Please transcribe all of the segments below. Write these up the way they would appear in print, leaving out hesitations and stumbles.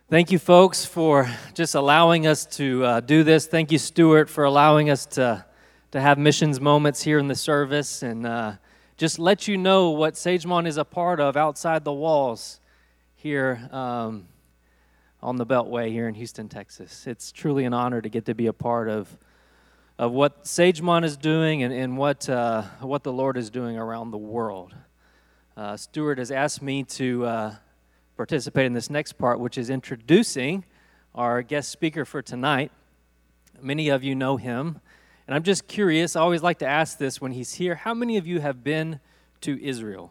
Thank you, folks, for just allowing us to do this. Thank you, Stuart, for allowing us to have missions moments here in the service and just let you know what Sagemont is a part of outside the walls here on the Beltway here in Houston, Texas. It's truly an honor to get to be a part of what Sagemont is doing and what the Lord is doing around the world. Stuart has asked me to participate in this next part, which is introducing our guest speaker for tonight. Many of you know him, and I'm just curious, I always like to ask this when he's here, how many of you have been to Israel?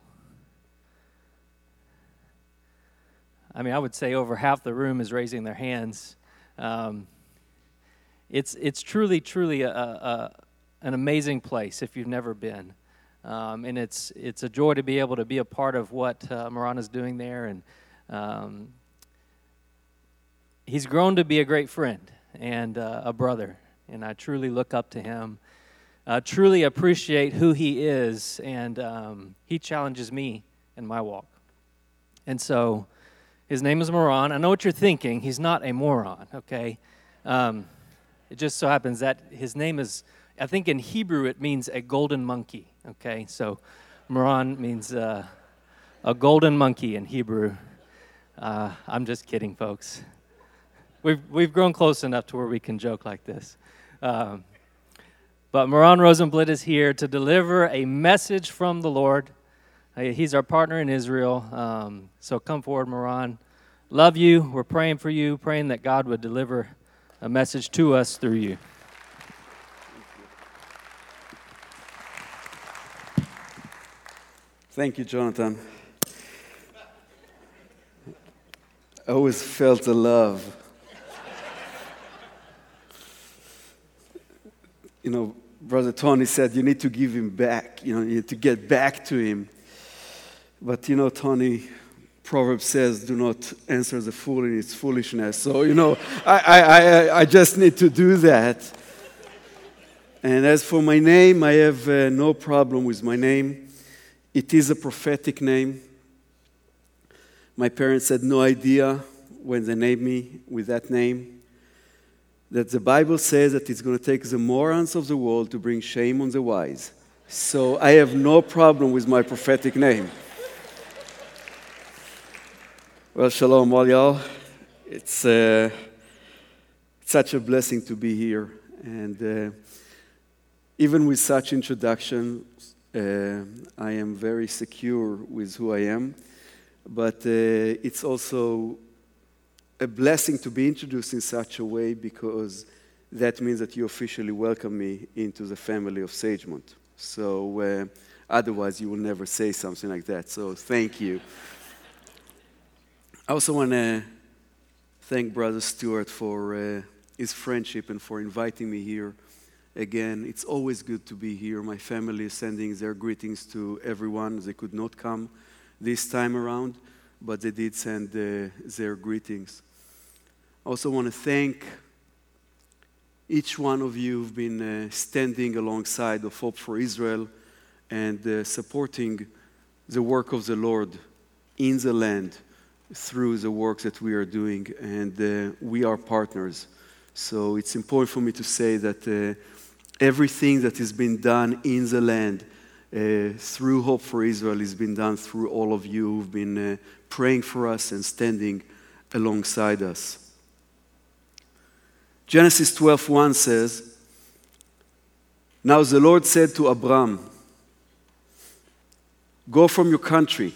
I mean, I would say over half the room is raising their hands. It's truly an amazing place if you've never been. And it's a joy to be able to be a part of what Moran is doing there, and he's grown to be a great friend and a brother, and I truly look up to him. Truly appreciate who he is, and he challenges me in my walk. And so, his name is Moran. I know what you're thinking. He's not a moron, okay? It just so happens that his name is, I think in Hebrew it means a golden monkey, okay? So, Moran means a golden monkey in Hebrew. I'm just kidding, folks. We've grown close enough to where we can joke like this. But Moran Rosenblit is here to deliver a message from the Lord. He's our partner in Israel. So come forward, Moran. Love you. We're praying for you, praying that God would deliver a message to us through you. Thank you, Jonathan. I always felt the love. You know, Brother Tony said you need to give him back. You need to get back to him. But, Tony, Proverbs says, do not answer the fool in its foolishness. So, I just need to do that. And as for my name, I have no problem with my name. It is a prophetic name. My parents had no idea when they named me with that name, that the Bible says that it's going to take the morons of the world to bring shame on the wise. So I have no problem with my prophetic name. Well, shalom, all y'all. It's such a blessing to be here. And even with such introduction, I am very secure with who I am. But it's also a blessing to be introduced in such a way, because that means that you officially welcome me into the family of Sagemont. So otherwise you will never say something like that. So thank you. I also want to thank Brother Stuart for his friendship and for inviting me here. Again, it's always good to be here. My family is sending their greetings to everyone. They could not come this time around, but they did send their greetings. I also want to thank each one of you who've been standing alongside of Hope for Israel and supporting the work of the Lord in the land through the work that we are doing, and we are partners. So it's important for me to say that everything that has been done in the land through Hope for Israel has been done through all of you who've been praying for us and standing alongside us. Genesis 12:1 says, "Now the Lord said to Abram, 'Go from your country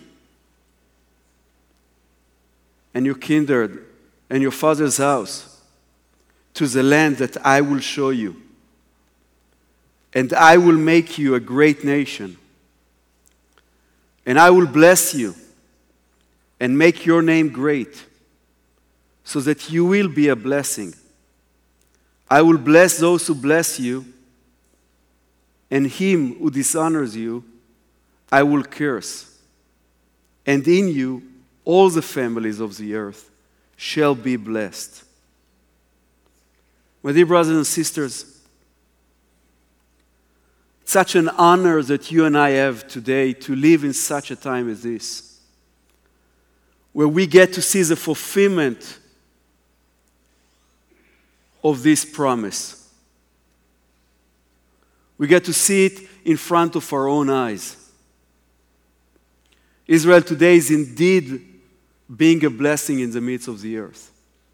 and your kindred and your father's house to the land that I will show you. And I will make you a great nation. And I will bless you and make your name great, so that you will be a blessing. I will bless those who bless you, and him who dishonors you, I will curse. And in you, all the families of the earth shall be blessed.'" My dear brothers and sisters, such an honor that you and I have today to live in such a time as this, where we get to see the fulfillment of this promise. We get to see it in front of our own eyes. Israel today is indeed being a blessing in the midst of the earth.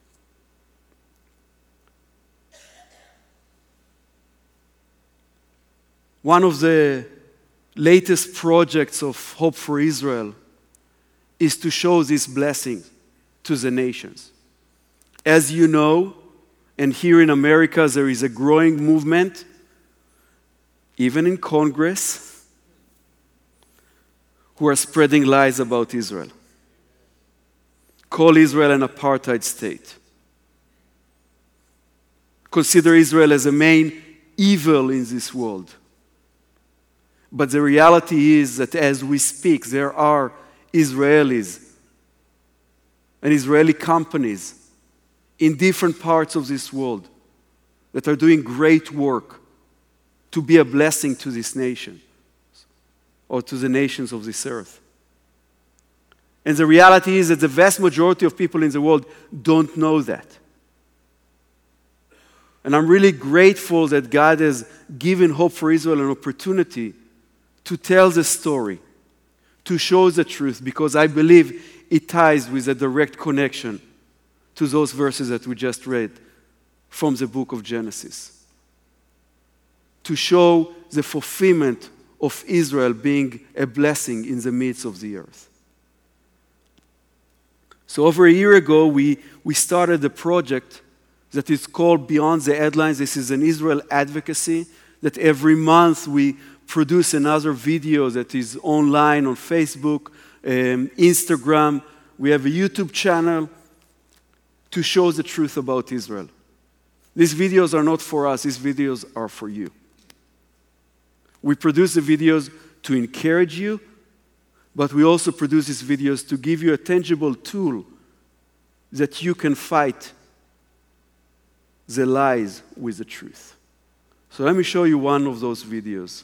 One of the latest projects of Hope for Israel is to show this blessing to the nations. As you know, and here in America there is a growing movement, even in Congress, who are spreading lies about Israel. Call Israel an apartheid state. Consider Israel as a main evil in this world. But the reality is that as we speak, there are Israelis and Israeli companies in different parts of this world that are doing great work to be a blessing to this nation or to the nations of this earth. And the reality is that the vast majority of people in the world don't know that. And I'm really grateful that God has given Hope for Israel an opportunity to tell the story, to show the truth, because I believe it ties with a direct connection to those verses that we just read from the book of Genesis. To show the fulfillment of Israel being a blessing in the midst of the earth. So over a year ago, we started a project that is called Beyond the Headlines. This is an Israel advocacy that every month we produce another video that is online on Facebook, Instagram. We have a YouTube channel to show the truth about Israel. These videos are not for us. These videos are for you. We produce the videos to encourage you, but we also produce these videos to give you a tangible tool that you can fight the lies with the truth. So let me show you one of those videos.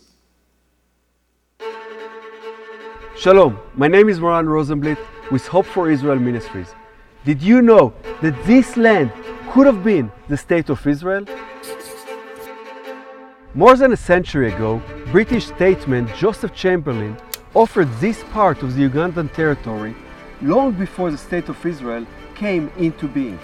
Shalom, my name is Moran Rosenblit with Hope for Israel Ministries. Did you know that this land could have been the state of Israel? More than a century ago, British statesman Joseph Chamberlain offered this part of the Ugandan territory long before the state of Israel came into being.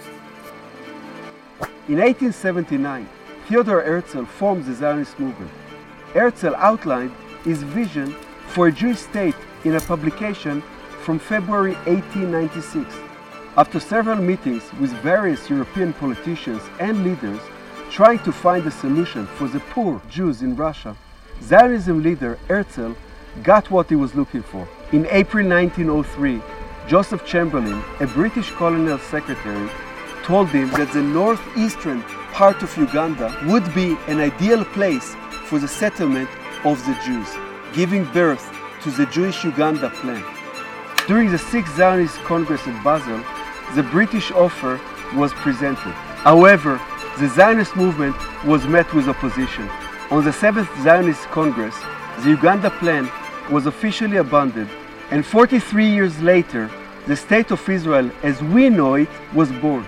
In 1879, Theodor Herzl formed the Zionist movement. Herzl outlined his vision for a Jewish state in a publication from February 1896. After several meetings with various European politicians and leaders trying to find a solution for the poor Jews in Russia, Zionism leader Herzl got what he was looking for. In April 1903, Joseph Chamberlain, a British colonial secretary, told him that the northeastern part of Uganda would be an ideal place for the settlement of the Jews, giving birth to the Jewish Uganda plan. During the 6th Zionist Congress at Basel, the British offer was presented. However, the Zionist movement was met with opposition. On the 7th Zionist Congress, the Uganda plan was officially abandoned, and 43 years later, the State of Israel as we know it was born.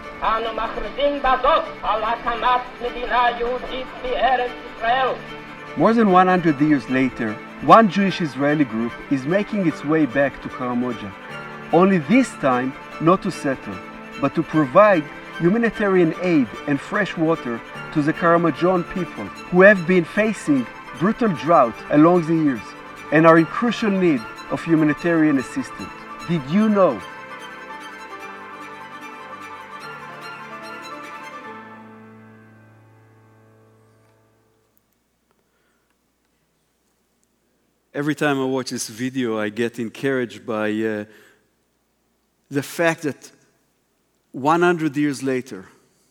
More than 100 years later, one Jewish Israeli group is making its way back to Karamoja. Only this time, not to settle, but to provide humanitarian aid and fresh water to the Karamojan people who have been facing brutal drought along the years and are in crucial need of humanitarian assistance. Did you know? Every time I watch this video, I get encouraged by the fact that 100 years later,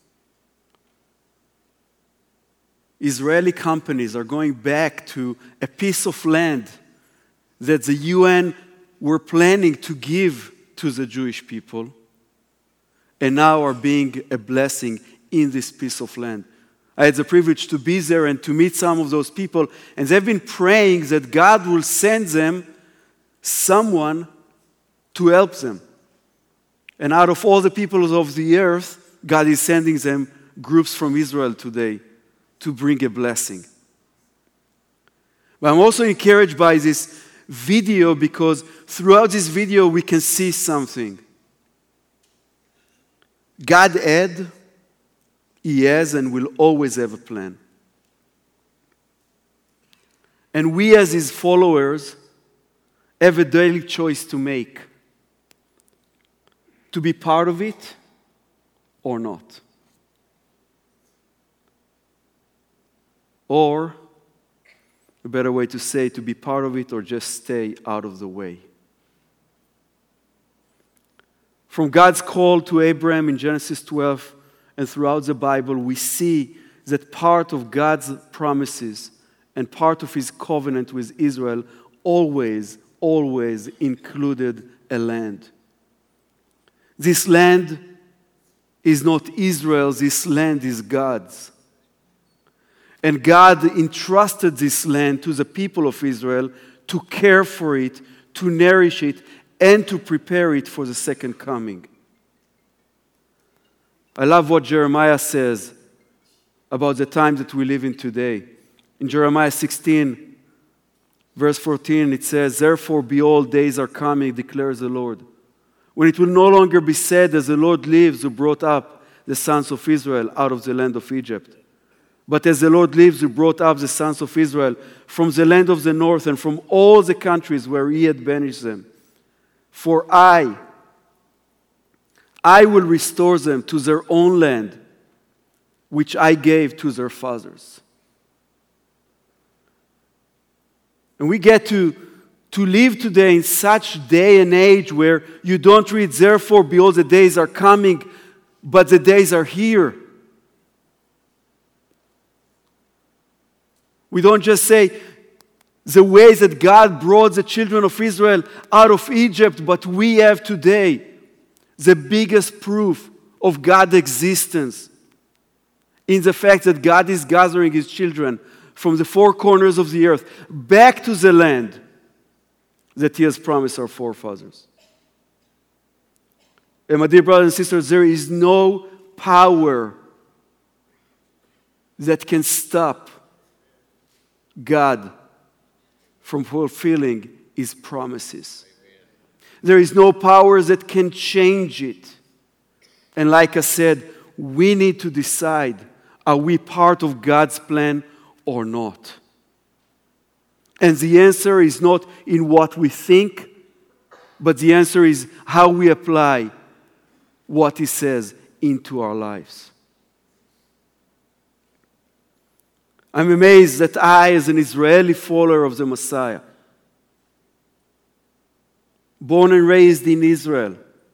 Israeli companies are going back to a piece of land that the UN were planning to give to the Jewish people, and now are being a blessing in this piece of land. I had the privilege to be there and to meet some of those people, and they've been praying that God will send them someone to help them. And out of all the peoples of the earth, God is sending them groups from Israel today to bring a blessing. But I'm also encouraged by this video because throughout this video we can see something. God had, He has, and will always have a plan. And we as His followers have a daily choice to make. To be part of it or not. Or, a better way to say, to be part of it or just stay out of the way. From God's call to Abraham in Genesis 12 and throughout the Bible, we see that part of God's promises and part of His covenant with Israel always included a land. This land is not Israel's, this land is God's. And God entrusted this land to the people of Israel to care for it, to nourish it, and to prepare it for the second coming. I love what Jeremiah says about the time that we live in today. In Jeremiah 16, verse 14, it says, "Therefore, behold, days are coming, declares the Lord, when it will no longer be said, as the Lord lives, who brought up the sons of Israel out of the land of Egypt. But as the Lord lives, who brought up the sons of Israel from the land of the north and from all the countries where He had banished them. For I will restore them to their own land, which I gave to their fathers." And we get to live today in such day and age where you don't read, "Therefore, behold, the days are coming," but the days are here. We don't just say the ways that God brought the children of Israel out of Egypt, but we have today the biggest proof of God's existence in the fact that God is gathering His children from the four corners of the earth back to the land that He has promised our forefathers. And my dear brothers and sisters, there is no power that can stop God from fulfilling His promises. There is no power that can change it. And like I said, we need to decide, are we part of God's plan or not? And the answer is not in what we think, but the answer is how we apply what He says into our lives. I'm amazed that I, as an Israeli follower of the Messiah, born and raised in Israel,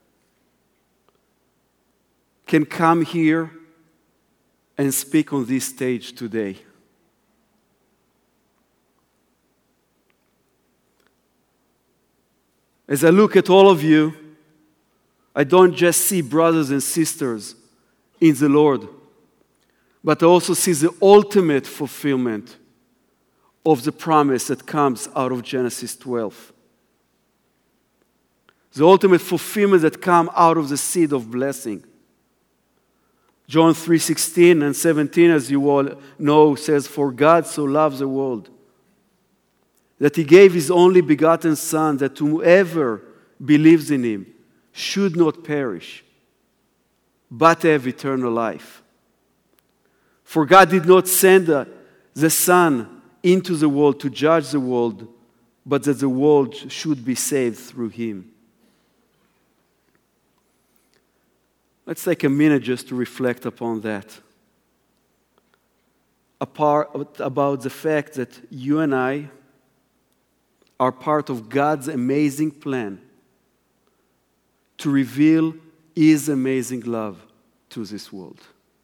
can come here and speak on this stage today. As I look at all of you, I don't just see brothers and sisters in the Lord, but I also see the ultimate fulfillment of the promise that comes out of Genesis 12. The ultimate fulfillment that comes out of the seed of blessing. John 3:16 and 17, as you all know, says, "For God so loved the world, that He gave His only begotten Son, that whoever believes in Him should not perish, but have eternal life. For God did not send the Son into the world to judge the world, but that the world should be saved through Him." Let's take a minute just to reflect upon that. About the fact that you and I are part of God's amazing plan to reveal His amazing love to this world.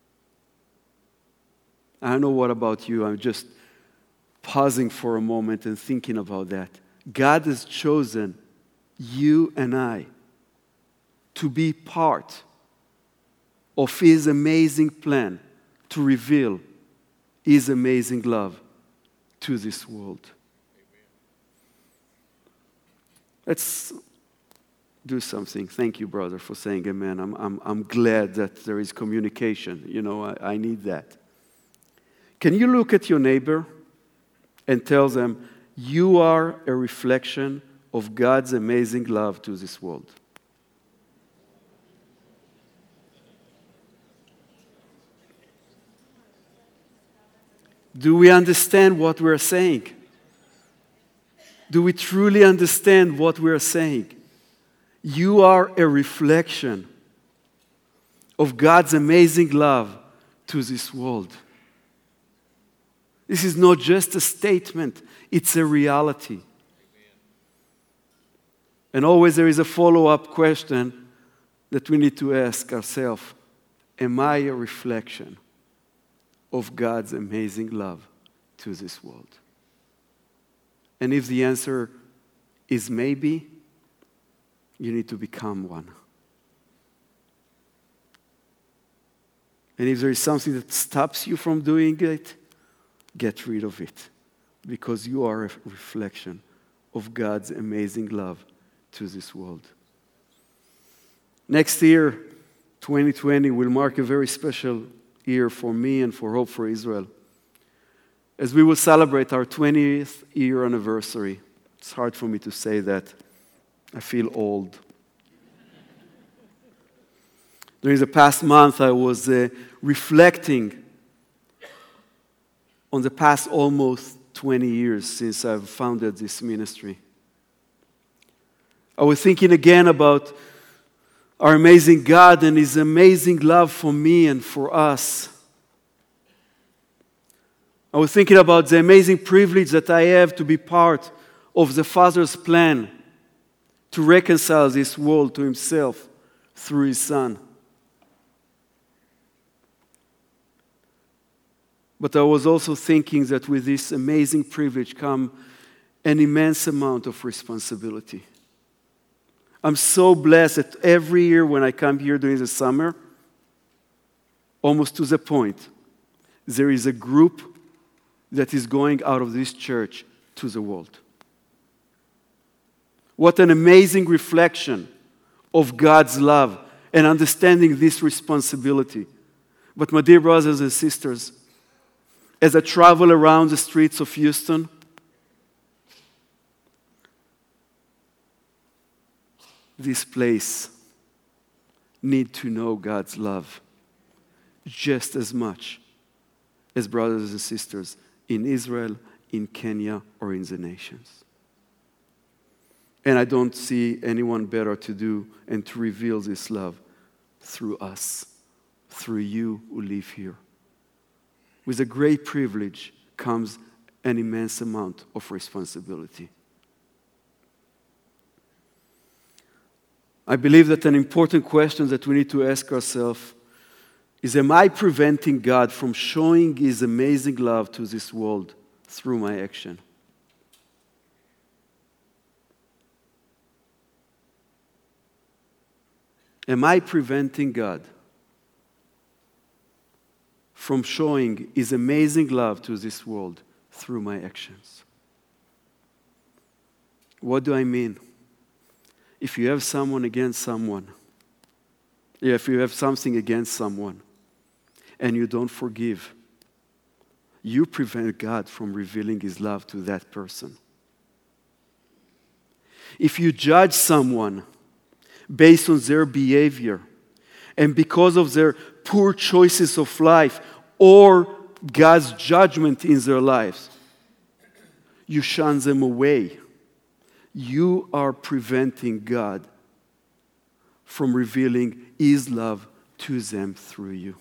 I don't know what about you. I'm just pausing for a moment and thinking about that. God has chosen you and I to be part of His amazing plan to reveal His amazing love to this world. Let's do something. Thank you, brother, for saying amen. I'm glad that there is communication. You know, I need that. Can you look at your neighbor and tell them, you are a reflection of God's amazing love to this world? Do we understand what we're saying? Do we truly understand what we're saying? You are a reflection of God's amazing love to this world. This is not just a statement, it's a reality. And always there is a follow-up question that we need to ask ourselves. Am I a reflection of God's amazing love to this world? And if the answer is maybe, you need to become one. And if there is something that stops you from doing it, get rid of it, because you are a reflection of God's amazing love to this world. Next year, 2020, will mark a very special year for me and for Hope for Israel, as we will celebrate our 20th year anniversary. It's hard for me to say that. I feel old. During the past month, I was reflecting on the past almost 20 years since I've founded this ministry. I was thinking again about our amazing God and His amazing love for me and for us. I was thinking about the amazing privilege that I have to be part of the Father's plan to reconcile this world to Himself through His Son. But I was also thinking that with this amazing privilege comes an immense amount of responsibility. I'm so blessed that every year when I come here during the summer, almost to the point, there is a group that is going out of this church to the world. What an amazing reflection of God's love and understanding this responsibility. But my dear brothers and sisters, as I travel around the streets of Houston, this place needs to know God's love just as much as brothers and sisters in Israel, in Kenya, or in the nations. And I don't see anyone better to do and to reveal this love through us, through you who live here. With a great privilege comes an immense amount of responsibility. I believe that an important question that we need to ask ourselves is, am I preventing God from showing His amazing love to this world through my action? Am I preventing God from showing His amazing love to this world through my actions? What do I mean? If you have someone against someone, if you have something against someone, and you don't forgive, you prevent God from revealing His love to that person. If you judge someone based on their behavior and because of their poor choices of life or God's judgment in their lives, you shun them away. You are preventing God from revealing His love to them through you.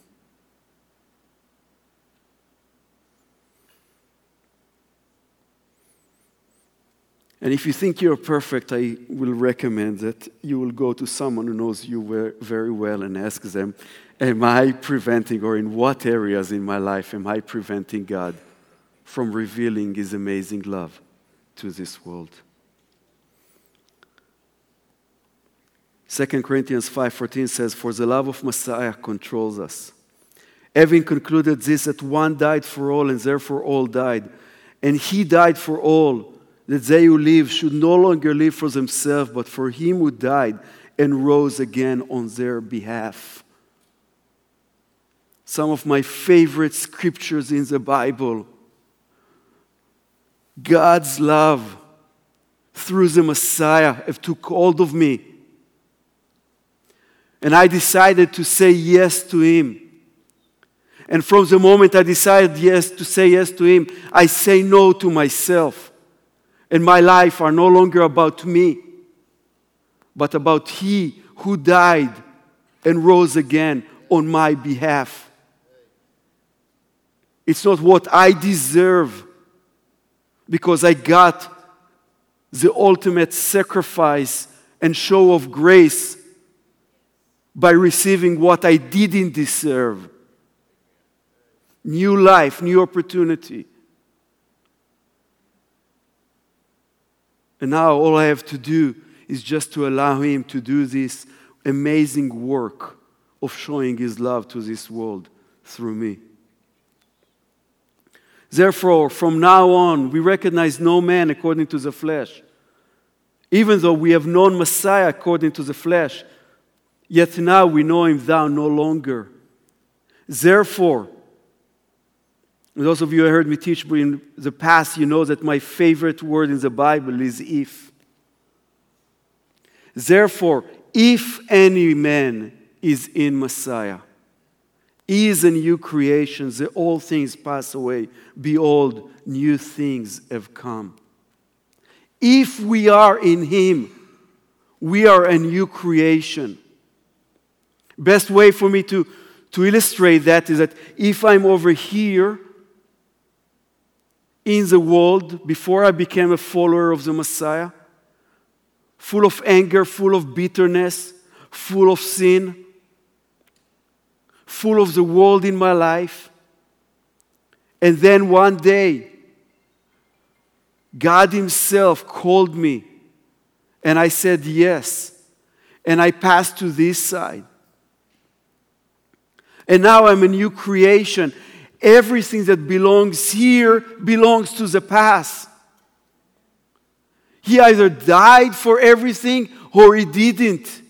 And if you think you're perfect, I will recommend that you will go to someone who knows you very well and ask them, am I preventing, or in what areas in my life am I preventing God from revealing His amazing love to this world? 2 Corinthians 5:14 says, for the love of Messiah controls us. Having concluded this, that one died for all, and therefore all died. And He died for all, that they who live should no longer live for themselves, but for him who died and rose again on their behalf. Some of my favorite scriptures in the Bible. God's love through the Messiah have took hold of me. And I decided to say yes to him. And from the moment I decided to say yes to him, I say no to myself. And my life are no longer about me, but about he who died and rose again on my behalf. It's not what I deserve, because I got the ultimate sacrifice and show of grace by receiving what I didn't deserve. New life, new opportunity. And now all I have to do is just to allow him to do this amazing work of showing his love to this world through me. Therefore, from now on, we recognize no man according to the flesh. Even though we have known Messiah according to the flesh, yet now we know him thou no longer. Therefore, those of you who heard me teach in the past, you know that my favorite word in the Bible is if. Therefore, if any man is in Messiah, he is a new creation. The old things pass away. Behold, new things have come. If we are in him, we are a new creation. Best way for me to illustrate that is that if I'm over here in the world before I became a follower of the Messiah, full of anger, full of bitterness, full of sin, full of the world in my life. And then one day, God himself called me, and I said yes, and I passed to this side. And now I'm a new creation. Everything that belongs here belongs to the past. He either died for everything or he didn't.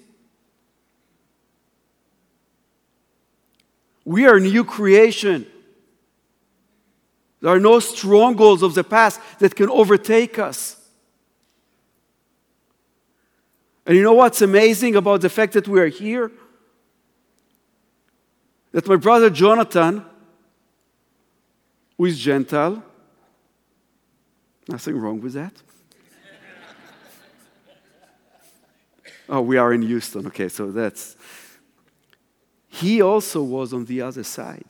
We are a new creation. There are no strongholds of the past that can overtake us. And you know what's amazing about the fact that we are here? That my brother Jonathan, who is Gentile, nothing wrong with that. Oh, we are in Houston. Okay, so that's... He also was on the other side.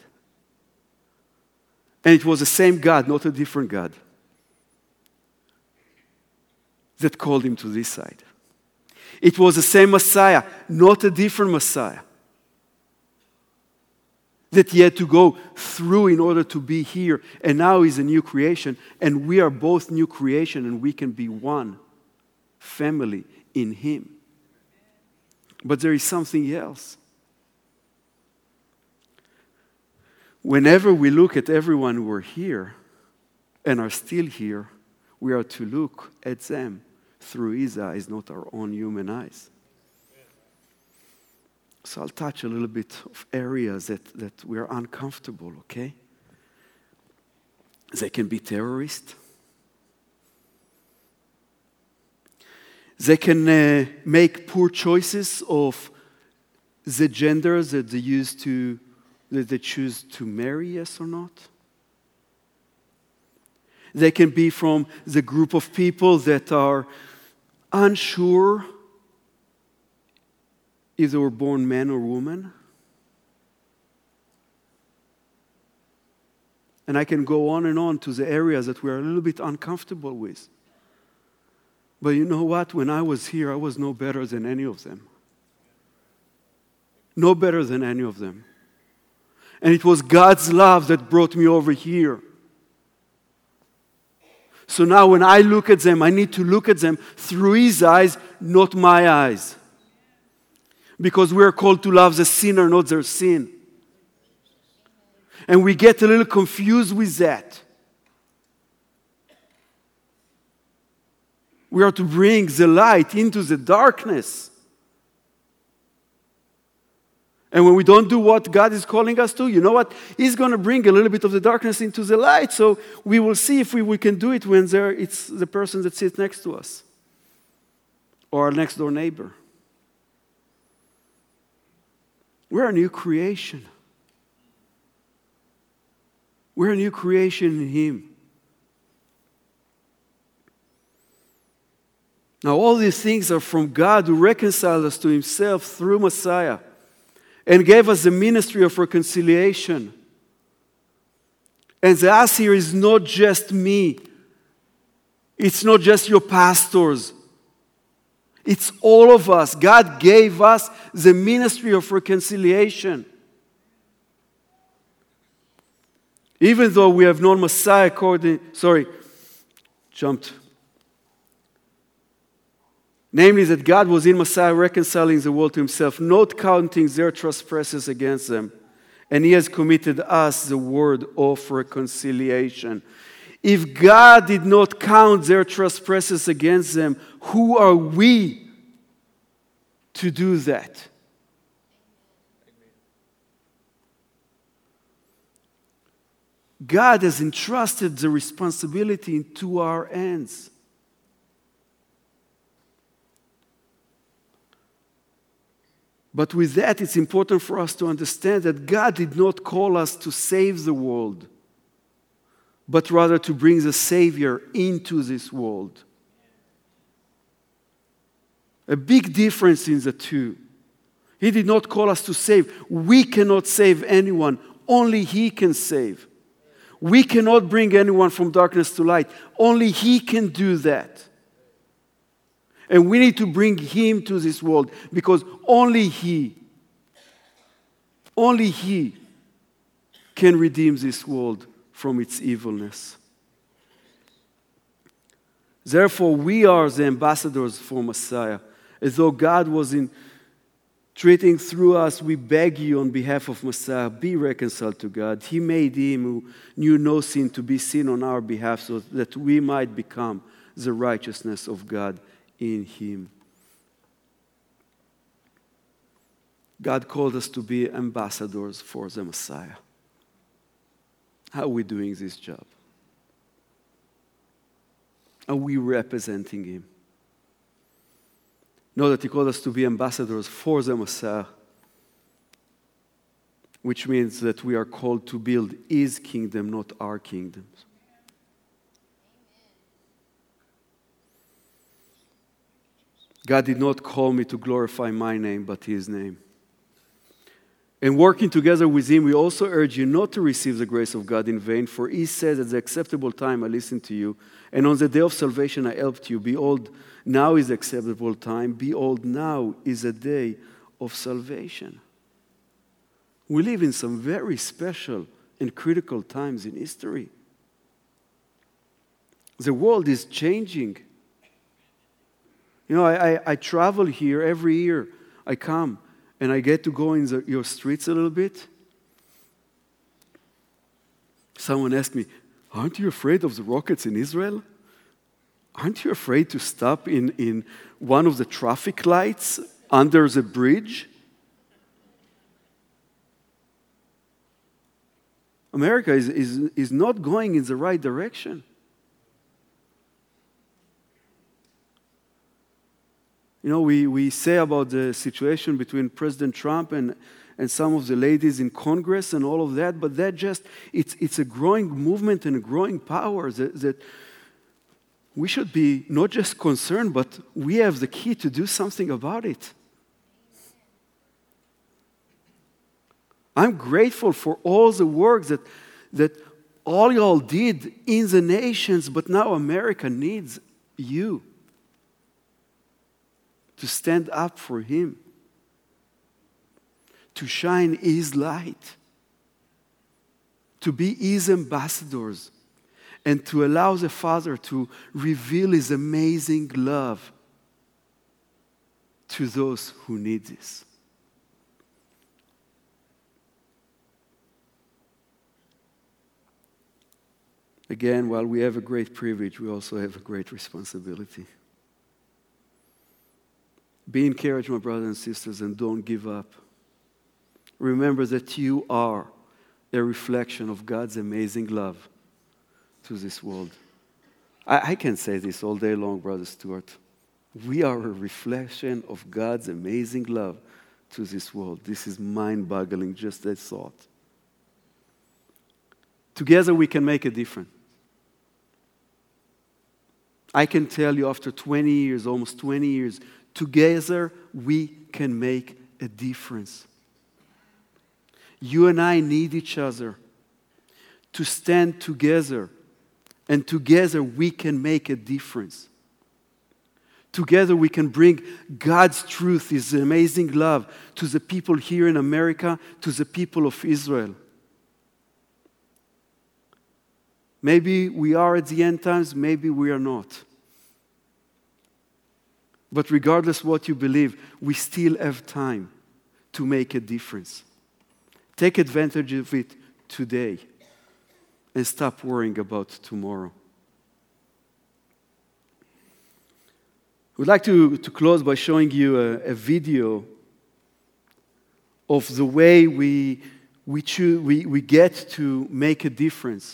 And it was the same God, not a different God, that called him to this side. It was the same Messiah, not a different Messiah, that he had to go through in order to be here. And now he's a new creation, and we are both new creation, and we can be one family in him. But there is something else. Whenever we look at everyone who are here and are still here, we are to look at them through his eyes, not our own human eyes. So I'll touch a little bit of areas that we are uncomfortable, okay? They can be terrorists. They can make poor choices of the genders that they choose to marry, yes or not. They can be from the group of people that are unsure if they were born man or woman. And I can go on to the areas that we are a little bit uncomfortable with. But you know what? When I was here, I was no better than any of them. No better than any of them. And it was God's love that brought me over here. So now when I look at them, I need to look at them through his eyes, not my eyes. Because we are called to love the sinner, not their sin. And we get a little confused with that. We are to bring the light into the darkness. And when we don't do what God is calling us to, you know what? He's going to bring a little bit of the darkness into the light. So we will see if we can do it when it's the person that sits next to us or our next door neighbor. We're a new creation. We're a new creation in Him. Now, all these things are from God who reconciled us to Himself through Messiah and gave us the ministry of reconciliation. And the us here is not just me. It's not just your pastors. It's all of us. God gave us the ministry of reconciliation. Even though we have known Messiah namely that God was in Messiah reconciling the world to Himself, not counting their trespasses against them. And He has committed us the word of reconciliation. If God did not count their trespasses against them, who are we to do that? God has entrusted the responsibility into our hands. But with that, it's important for us to understand that God did not call us to save the world, but rather to bring the Savior into this world. A big difference in the two. He did not call us to save. We cannot save anyone. Only He can save. We cannot bring anyone from darkness to light. Only He can do that. And we need to bring Him to this world because only He can redeem this world from its evilness. Therefore, we are the ambassadors for Messiah. As though God was treating through us, we beg you on behalf of Messiah, be reconciled to God. He made Him who knew no sin to be sin on our behalf so that we might become the righteousness of God in Him. God called us to be ambassadors for the Messiah. How are we doing this job? Are we representing Him? Know that He called us to be ambassadors for the Messiah, which means that we are called to build His kingdom, not our kingdoms. God did not call me to glorify my name, but His name. And working together with Him, we also urge you not to receive the grace of God in vain, for He said, at the acceptable time I listened to you, and on the day of salvation I helped you. Behold, now is the acceptable time. Behold, now is a day of salvation. We live in some very special and critical times in history. The world is changing. You know, I travel here every year. I come and I get to go in your streets a little bit. Someone asked me, aren't you afraid of the rockets in Israel? Aren't you afraid to stop in one of the traffic lights under the bridge? America is not going in the right direction. You know, we say about the situation between President Trump and some of the ladies in Congress and all of that, but it's a growing movement and a growing power that we should be not just concerned, but we have the key to do something about it. I'm grateful for all the work that all y'all did in the nations, but now America needs you to stand up for Him, to shine His light, to be His ambassadors, and to allow the Father to reveal His amazing love to those who need this. Again, while we have a great privilege, we also have a great responsibility. Be encouraged, my brothers and sisters, and don't give up. Remember that you are a reflection of God's amazing love to this world. I can say this all day long, Brother Stuart. We are a reflection of God's amazing love to this world. This is mind-boggling, just that thought. Together we can make a difference. I can tell you after 20 years, almost 20 years, together we can make a difference. You and I need each other to stand together, and together we can make a difference. Together we can bring God's truth, His amazing love to the people here in America, to the people of Israel. Maybe we are at the end times, maybe we are not. But regardless what you believe, we still have time to make a difference. Take advantage of it today and stop worrying about tomorrow. I would like to close by showing you a video of the way we get to make a difference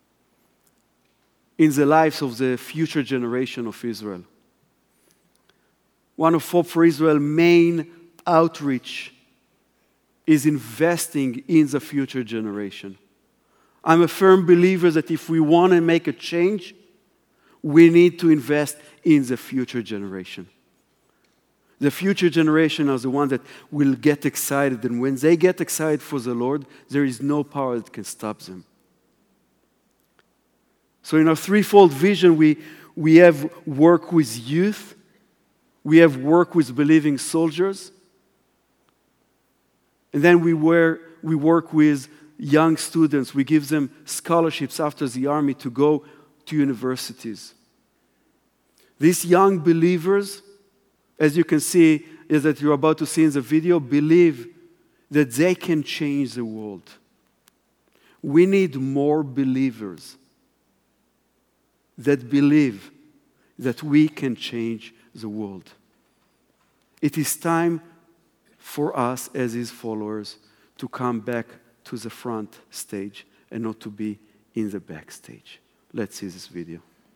in the lives of the future generation of Israel. One of Hope for Israel's main outreach is investing in the future generation. I'm a firm believer that if we want to make a change, we need to invest in the future generation. The future generation are the ones that will get excited, and when they get excited for the Lord, there is no power that can stop them. So in our threefold vision, we have work with youth, we have work with believing soldiers, and then we work with young students. We give them scholarships after the army to go to universities. These young believers, as you can see, is that you're about to see in the video, believe that they can change the world. We need more believers that believe that we can change the world. It is time for us as His followers to come back to the front stage and not to be in the backstage. Let's see this video.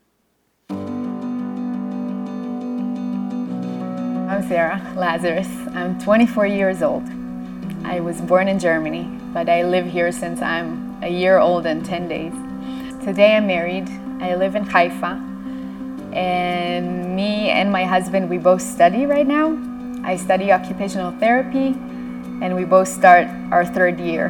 I'm Sarah Lazarus. I'm 24 years old. I was born in Germany, but I live here since I'm a year old and 10 days. Today I'm married. I live in Haifa. And me and my husband, we both study right now. I study occupational therapy, and we both start our third year.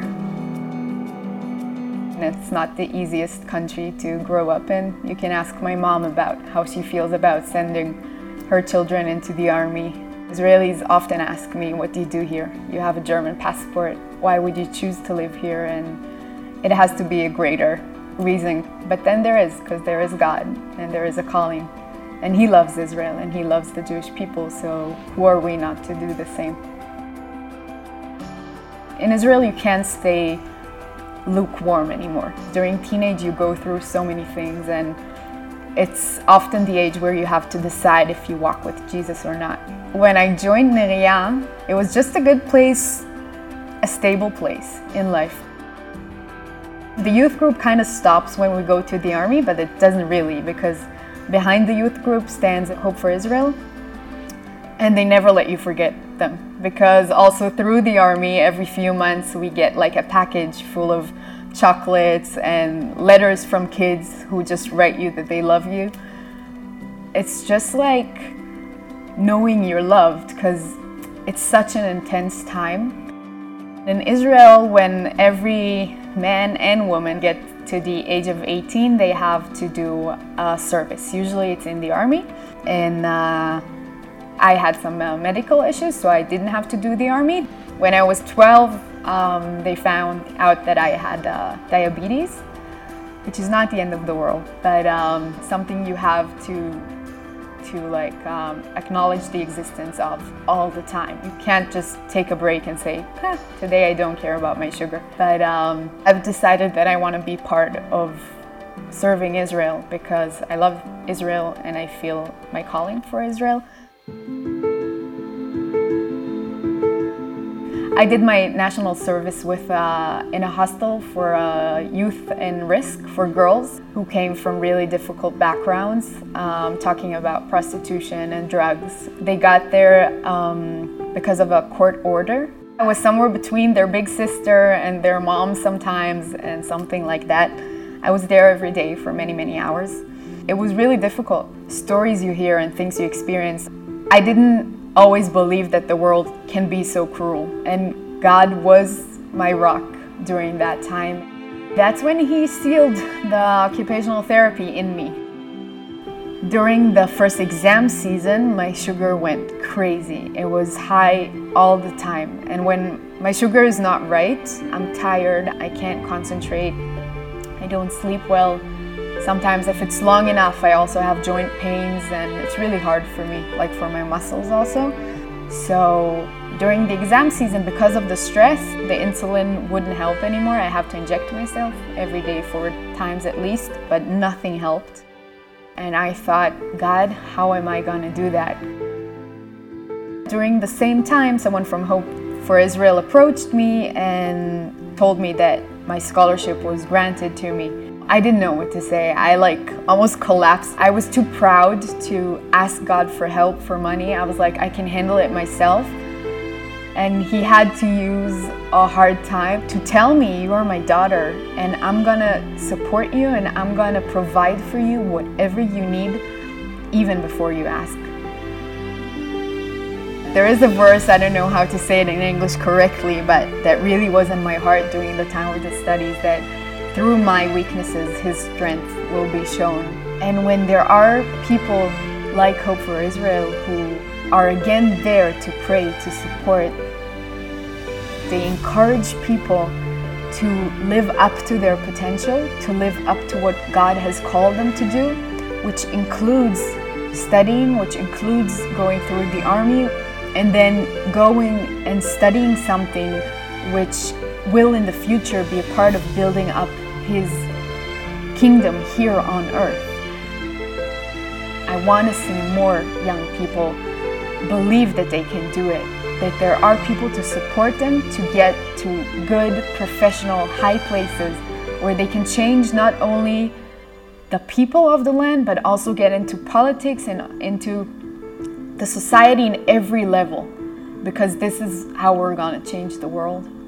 And it's not the easiest country to grow up in. You can ask my mom about how she feels about sending her children into the army. Israelis often ask me, what do you do here? You have a German passport. Why would you choose to live here? And it has to be a greater reason. But then there is, because there is God and there is a calling. And He loves Israel and He loves the Jewish people, so who are we not to do the same? In Israel, you can't stay lukewarm anymore. During teenage, you go through so many things, and it's often the age where you have to decide if you walk with Jesus or not. When I joined Neria, it was just a good place, a stable place in life. The youth group kind of stops when we go to the army, but it doesn't really, because behind the youth group stands Hope for Israel, and they never let you forget them, because also through the army, every few months we get like a package full of chocolates and letters from kids who just write you that they love you. It's just like knowing you're loved, because it's such an intense time. In Israel, when every man and woman get to the age of 18, they have to do a service. Usually it's in the army, and I had some medical issues, so I didn't have to do the army. When I was 12, they found out that I had diabetes, which is not the end of the world, but something you have to acknowledge the existence of all the time. You can't just take a break and say, today I don't care about my sugar. But I've decided that I want to be part of serving Israel, because I love Israel and I feel my calling for Israel. I did my national service in a hostel for youth in risk, for girls who came from really difficult backgrounds, talking about prostitution and drugs. They got there because of a court order. I was somewhere between their big sister and their mom sometimes, and something like that. I was there every day for many, many hours. It was really difficult. Stories you hear and things you experience. I didn't always believe that the world can be so cruel, and God was my rock during that time. That's when He sealed the occupational therapy in me. During the first exam season, my sugar went crazy. It was high all the time, and when my sugar is not right, I'm tired, I can't concentrate, I don't sleep well. Sometimes if it's long enough, I also have joint pains, and it's really hard for me, like for my muscles also. So during the exam season, because of the stress, the insulin wouldn't help anymore. I have to inject myself every day 4 times at least, but nothing helped. And I thought, God, how am I gonna do that? During the same time, someone from Hope for Israel approached me and told me that my scholarship was granted to me. I didn't know what to say. I almost collapsed. I was too proud to ask God for help, for money. I was like, I can handle it myself. And He had to use a hard time to tell me, you are my daughter, and I'm gonna support you, and I'm gonna provide for you whatever you need, even before you ask. There is a verse, I don't know how to say it in English correctly, but that really was in my heart during the time of the studies, that through my weaknesses, His strength will be shown. And when there are people like Hope for Israel who are again there to pray, to support, they encourage people to live up to their potential, to live up to what God has called them to do, which includes studying, which includes going through the army, and then going and studying something which will in the future be a part of building up His kingdom here on earth. I want to see more young people believe that they can do it, that there are people to support them to get to good, professional, high places where they can change not only the people of the land, but also get into politics and into the society in every level, because this is how we're going to change the world.